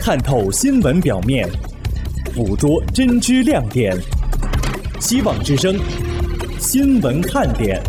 探透新闻表面，捕捉真知亮点。希望之声，新闻看点。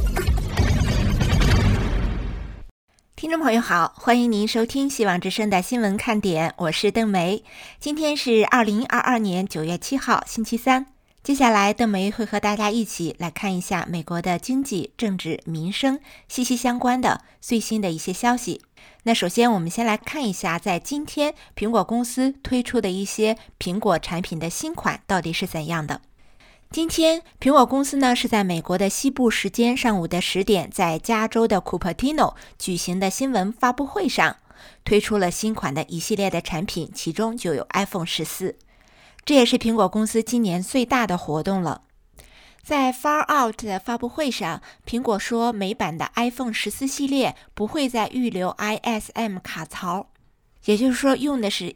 听众朋友好，欢迎您收听希望之声的新闻看点，我是邓梅。今天是2022年9月7号，星期三。接下来，邓梅会和大家一起来看一下美国的经济、政治、民生息息相关的最新的一些消息。那首先，我们先来看一下，在今天苹果公司推出的一些苹果产品的新款到底是怎样的。今天，苹果公司呢是在美国的西部时间上午的10点，在加州的 Cupertino 举行的新闻发布会上，推出了新款的一系列的产品，其中就有 iPhone 14。这也是苹果公司今年最大的活动了。在 Far Out 的发布会上，苹果说美版的 iPhone 14系列不会再预留 ISM 卡槽，也就是说用的是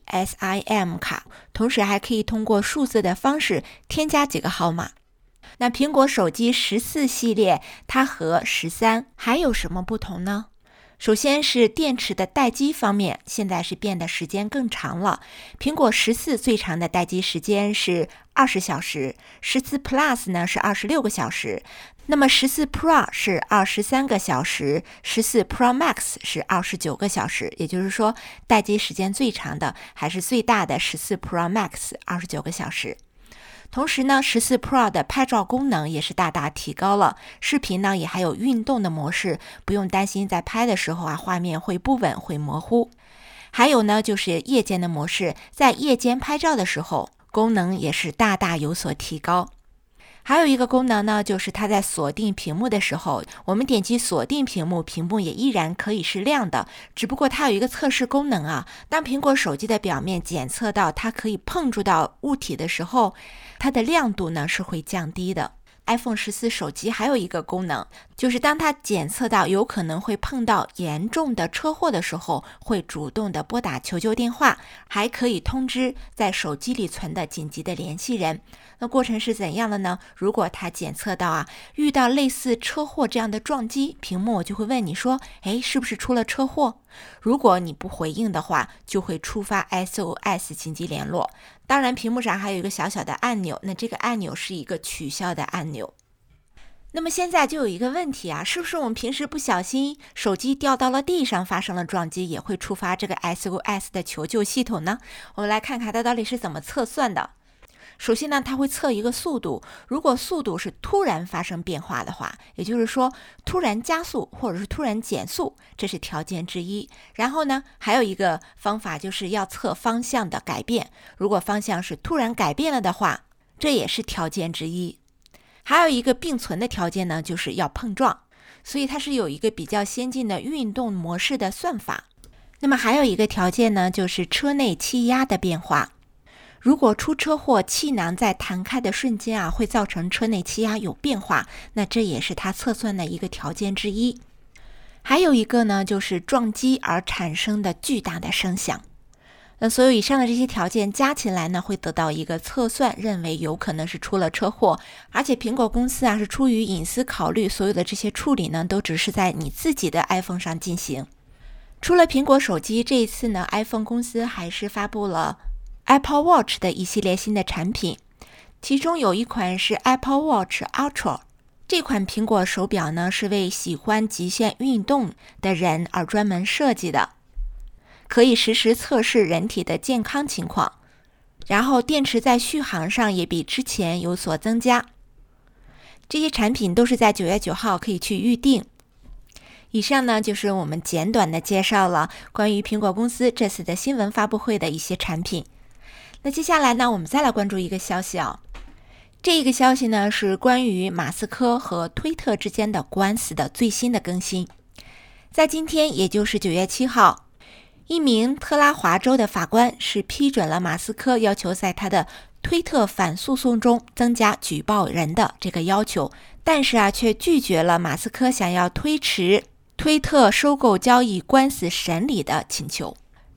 eSIM 卡，同时还可以通过数字的方式添加几个号码。那苹果手机14系列它和13还有什么不同呢？首先是电池的待机方面，现在是变得时间更长了。苹果14最长的待机时间是20小时，14 Plus 呢是26个小时，那么14 Pro 是23个小时，14 Pro Max 是29个小时，也就是说待机时间最长的还是最大的14 Pro Max 29个小时。同时呢，14 Pro 的拍照功能也是大大提高了，视频呢也还有运动的模式，不用担心在拍的时候画面会不稳会模糊。还有呢就是夜间的模式，在夜间拍照的时候功能也是大大有所提高。还有一个功能呢，就是它在锁定屏幕的时候，我们点击锁定屏幕，屏幕也依然可以是亮的，只不过它有一个测试功能啊，当苹果手机的表面检测到它可以碰触到物体的时候，它的亮度呢是会降低的。iPhone 14手机还有一个功能，就是当它检测到有可能会碰到严重的车祸的时候，会主动的拨打求救电话，还可以通知在手机里存的紧急的联系人。那过程是怎样的呢？如果它检测到遇到类似车祸这样的撞击，屏幕就会问你说，是不是出了车祸？如果你不回应的话，就会触发 SOS 紧急联络。当然屏幕上还有一个小小的按钮，那这个按钮是一个取消的按钮。那么现在就有一个问题是不是我们平时不小心手机掉到了地上发生了撞击，也会触发这个 SOS 的求救系统呢？我们来看看它到底是怎么测算的。首先呢，它会测一个速度，如果速度是突然发生变化的话，也就是说突然加速或者是突然减速，这是条件之一。然后呢，还有一个方法就是要测方向的改变，如果方向是突然改变了的话，这也是条件之一。还有一个并存的条件呢，就是要碰撞，所以它是有一个比较先进的运动模式的算法。那么还有一个条件呢，就是车内气压的变化。如果出车祸，气囊在弹开的瞬间会造成车内气压有变化，那这也是它测算的一个条件之一。还有一个呢，就是撞击而产生的巨大的声响。那所有以上的这些条件加起来呢，会得到一个测算，认为有可能是出了车祸。而且苹果公司是出于隐私考虑，所有的这些处理呢，都只是在你自己的 iPhone 上进行。除了苹果手机，这一次呢 iPhone 公司还是发布了Apple Watch 的一系列新的产品，其中有一款是 Apple Watch Ultra。 这款苹果手表呢是为喜欢极限运动的人而专门设计的，可以实时测试人体的健康情况，然后电池在续航上也比之前有所增加。这些产品都是在9月9号可以去预定。以上呢就是我们简短的介绍了关于苹果公司这次的新闻发布会的一些产品。那接下来呢，我们再来关注一个消息这个消息呢是关于马斯克和推特之间的官司的最新的更新。在今天，也就是9月7号，一名特拉华州的法官是批准了马斯克要求在他的推特反诉讼中增加举报人的这个要求，但是却拒绝了马斯克想要推迟推特收购交易官司审理的请求。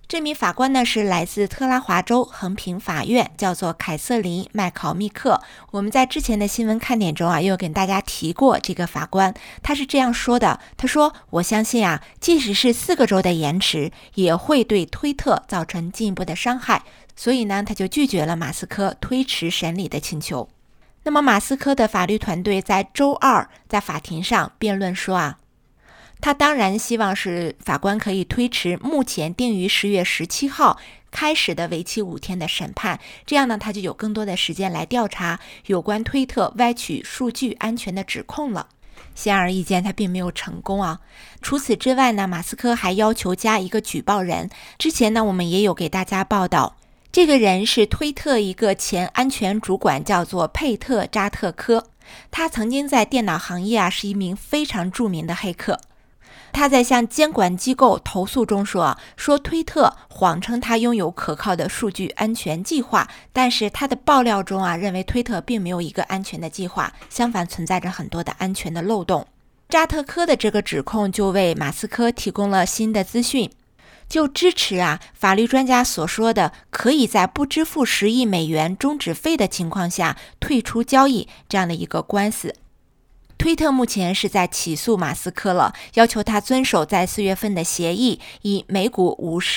这名法官呢是来自特拉华州横平法院，叫做凯瑟琳·麦考密克。我们在之前的新闻看点中也有跟大家提过这个法官，他是这样说的，他说我相信即使是4个周的延迟也会对推特造成进一步的伤害，所以呢他就拒绝了马斯克推迟审理的请求。那么马斯克的法律团队在周二在法庭上辩论说他当然希望是法官可以推迟目前定于10月17号开始的为期5天的审判，这样呢他就有更多的时间来调查有关推特歪曲数据安全的指控了。显而易见他并没有成功除此之外呢，马斯克还要求加一个举报人。之前呢我们也有给大家报道，这个人是推特一个前安全主管，叫做佩特·扎特科。他曾经在电脑行业是一名非常著名的黑客。他在向监管机构投诉中说推特谎称他拥有可靠的数据安全计划，但是他的爆料中认为推特并没有一个安全的计划，相反存在着很多的安全的漏洞。扎特科的这个指控就为马斯克提供了新的资讯，就支持法律专家所说的可以在不支付10亿美元终止费的情况下退出交易这样的一个官司。推特目前是在起诉马斯克了，要求他遵守在4月份的协议，以每股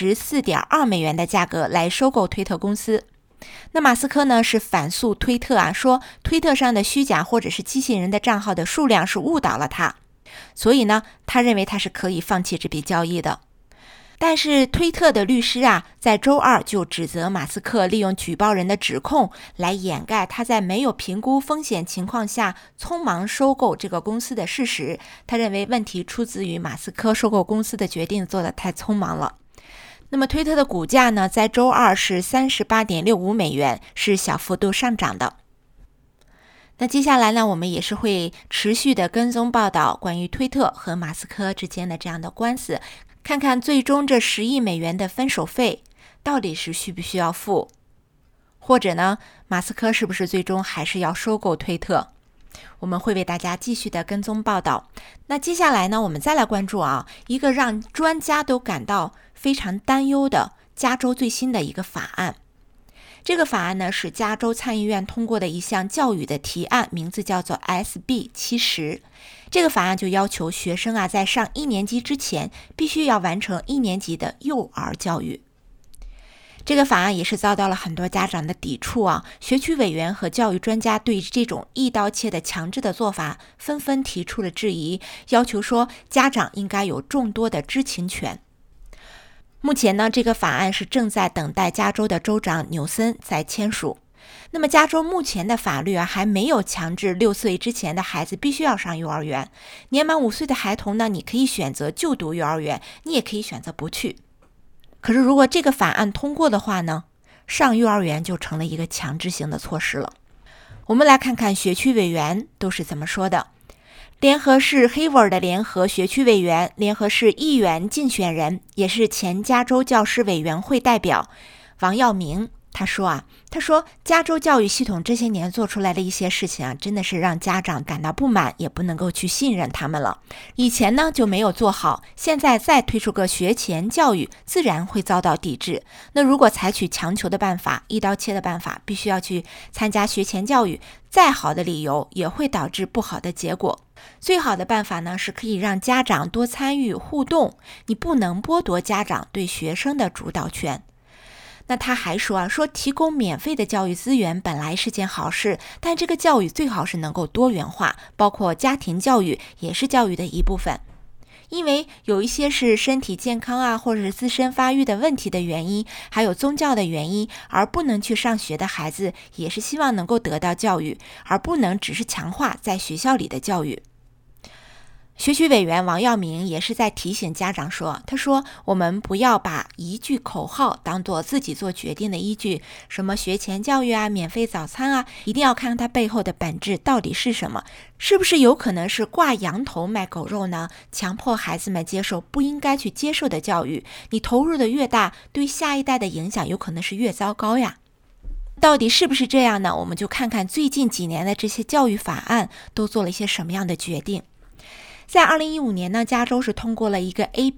54.2美元的价格来收购推特公司。那马斯克呢是反诉推特说推特上的虚假或者是机器人的账号的数量是误导了他，所以呢他认为他是可以放弃这笔交易的。但是推特的律师在周二就指责马斯克利用举报人的指控来掩盖他在没有评估风险情况下匆忙收购这个公司的事实。他认为问题出自于马斯克收购公司的决定做得太匆忙了。那么推特的股价呢，在周二是38.65美元，是小幅度上涨的。那接下来呢，我们也是会持续的跟踪报道关于推特和马斯克之间的这样的官司，看看最终这10亿美元的分手费到底是需不需要付，或者呢，马斯克是不是最终还是要收购推特。我们会为大家继续的跟踪报道。那接下来呢，我们再来关注一个让专家都感到非常担忧的加州最新的一个法案。这个法案呢是加州参议院通过的一项教育的提案，名字叫做 SB 70。这个法案就要求学生在上1年级之前必须要完成1年级的幼儿教育。这个法案也是遭到了很多家长的抵触学区委员和教育专家对这种一刀切的强制的做法纷纷提出了质疑，要求说家长应该有众多的知情权。目前呢，这个法案是正在等待加州的州长纽森在签署。那么加州目前的法律还没有强制6岁之前的孩子必须要上幼儿园。年满5岁的孩童呢，你可以选择就读幼儿园，你也可以选择不去。可是如果这个法案通过的话呢，上幼儿园就成了一个强制性的措施了。我们来看看学区委员都是怎么说的。联合市黑沃尔的联合学区委员、联合市议员竞选人，也是前加州教师委员会代表王耀明，他说加州教育系统这些年做出来的一些事情真的是让家长感到不满，也不能够去信任他们了。以前呢就没有做好，现在再推出个学前教育，自然会遭到抵制。那如果采取强求的办法，一刀切的办法，必须要去参加学前教育，再好的理由也会导致不好的结果。最好的办法呢，是可以让家长多参与互动，你不能剥夺家长对学生的主导权。那他还说提供免费的教育资源本来是件好事，但这个教育最好是能够多元化，包括家庭教育也是教育的一部分。因为有一些是身体健康或者是自身发育的问题的原因，还有宗教的原因，而不能去上学的孩子，也是希望能够得到教育，而不能只是强化在学校里的教育。学区委员王耀明也是在提醒家长他说我们不要把一句口号当做自己做决定的依据，什么学前教育免费早餐一定要看它背后的本质到底是什么，是不是有可能是挂羊头卖狗肉呢？强迫孩子们接受不应该去接受的教育，你投入的越大，对下一代的影响有可能是越糟糕呀。到底是不是这样呢？我们就看看最近几年的这些教育法案都做了一些什么样的决定。在2015年呢，加州是通过了一个 AB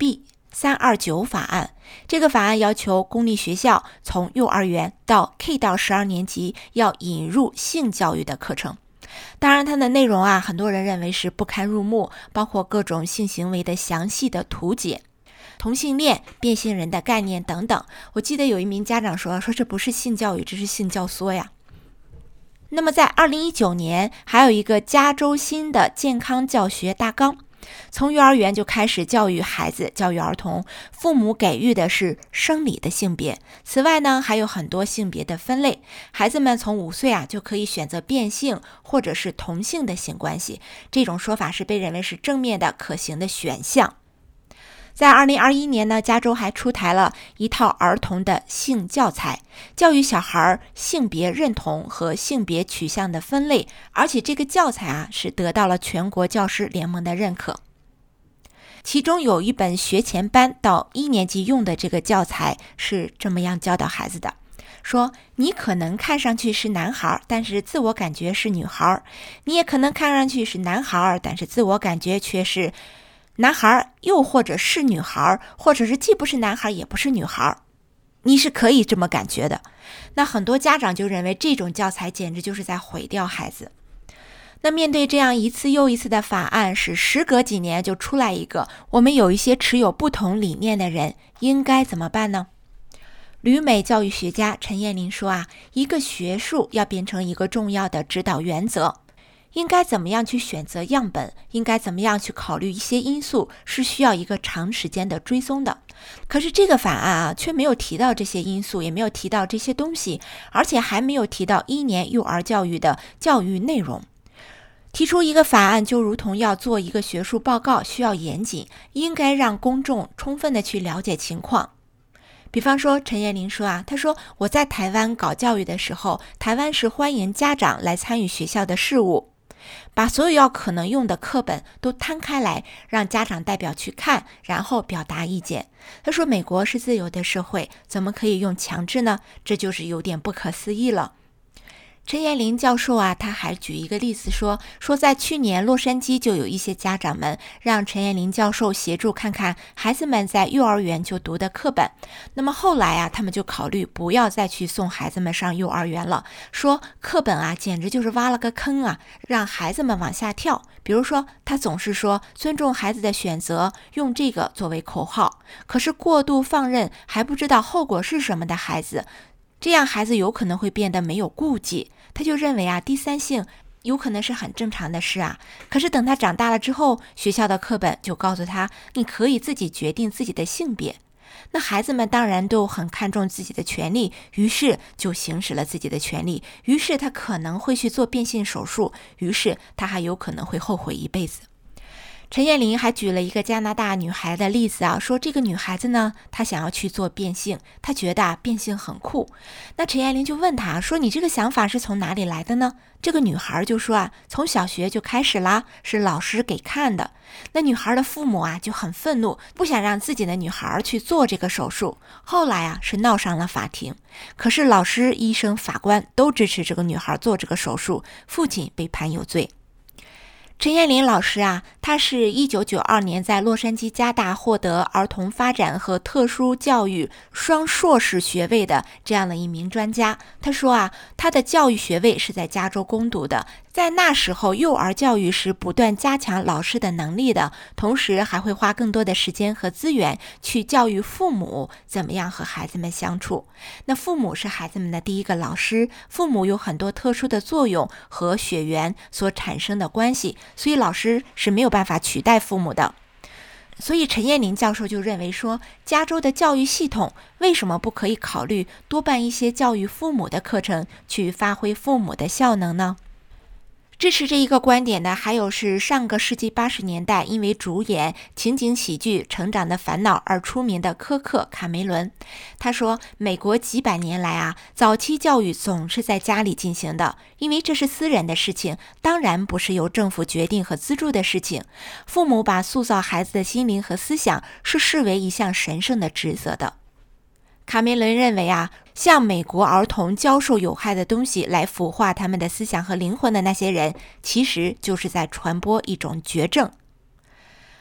329法案。这个法案要求公立学校从幼儿园到 K 到12年级要引入性教育的课程。当然它的内容很多人认为是不堪入目，包括各种性行为的详细的图解，同性恋、变性人的概念等等。我记得有一名家长说这不是性教育，这是性教唆呀。那么在2019年还有一个加州新的健康教学大纲，从幼儿园就开始教育孩子、教育儿童，父母给予的是生理的性别。此外呢，还有很多性别的分类，孩子们从5岁就可以选择变性或者是同性的性关系，这种说法是被认为是正面的可行的选项。在2021年呢，加州还出台了一套儿童的性教材，教育小孩性别认同和性别取向的分类，而且这个教材是得到了全国教师联盟的认可。其中有一本学前班到1年级用的这个教材是这么样教导孩子的，说你可能看上去是男孩，但是自我感觉是女孩；你也可能看上去是男孩，但是自我感觉却是男孩，又或者是女孩，或者是既不是男孩也不是女孩，你是可以这么感觉的。那很多家长就认为这种教材简直就是在毁掉孩子。那面对这样一次又一次的法案，是时隔几年就出来一个，我们有一些持有不同理念的人应该怎么办呢？旅美教育学家陈彦霖说一个学术要变成一个重要的指导原则，应该怎么样去选择样本，应该怎么样去考虑一些因素，是需要一个长时间的追踪的。可是这个法案却没有提到这些因素，也没有提到这些东西，而且还没有提到1年幼儿教育的教育内容。提出一个法案就如同要做一个学术报告，需要严谨，应该让公众充分的去了解情况。比方说陈彦霖说他说我在台湾搞教育的时候，台湾是欢迎家长来参与学校的事务，把所有要可能用的课本都摊开来，让家长代表去看，然后表达意见。他说美国是自由的社会，怎么可以用强制呢？这就是有点不可思议了。陈彦霖教授他还举一个例子说在去年洛杉矶就有一些家长们让陈彦霖教授协助看看孩子们在幼儿园就读的课本，那么后来他们就考虑不要再去送孩子们上幼儿园了，说课本简直就是挖了个坑让孩子们往下跳。比如说他总是说尊重孩子的选择，用这个作为口号，可是过度放任还不知道后果是什么的孩子，这样孩子有可能会变得没有顾忌。他就认为第三性有可能是很正常的事可是等他长大了之后，学校的课本就告诉他你可以自己决定自己的性别。那孩子们当然都很看重自己的权利，于是就行使了自己的权利，于是他可能会去做变性手术，于是他还有可能会后悔一辈子。陈彦霖还举了一个加拿大女孩的例子说这个女孩子呢，她想要去做变性，她觉得变性很酷。那陈彦霖就问她说你这个想法是从哪里来的呢？这个女孩就说从小学就开始啦，是老师给看的。那女孩的父母就很愤怒，不想让自己的女孩去做这个手术，后来是闹上了法庭。可是老师、医生、法官都支持这个女孩做这个手术，父亲被判有罪。陈彦霖老师他是1992年在洛杉矶加大获得儿童发展和特殊教育双硕士学位的这样的一名专家。他说他的教育学位是在加州攻读的，在那时候幼儿教育是不断加强老师的能力的，同时还会花更多的时间和资源去教育父母怎么样和孩子们相处。那父母是孩子们的第一个老师，父母有很多特殊的作用和血缘所产生的关系，所以老师是没有办法取代父母的。所以陈彦霖教授就认为说，加州的教育系统为什么不可以考虑多办一些教育父母的课程，去发挥父母的效能呢？支持这一个观点的还有是上个世纪80年代因为主演情景喜剧《成长的烦恼》而出名的科克·卡梅伦。他说美国几百年来早期教育总是在家里进行的，因为这是私人的事情，当然不是由政府决定和资助的事情。父母把塑造孩子的心灵和思想是视为一项神圣的职责的。卡梅伦认为向美国儿童教授有害的东西来腐化他们的思想和灵魂的那些人，其实就是在传播一种绝症。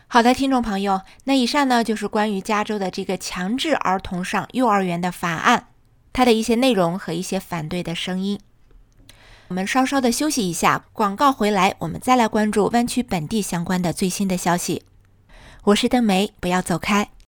好的，听众朋友，那以上呢就是关于加州的这个强制儿童上幼儿园的法案，它的一些内容和一些反对的声音。我们稍稍的休息一下，广告回来，我们再来关注湾区本地相关的最新的消息。我是邓梅，不要走开。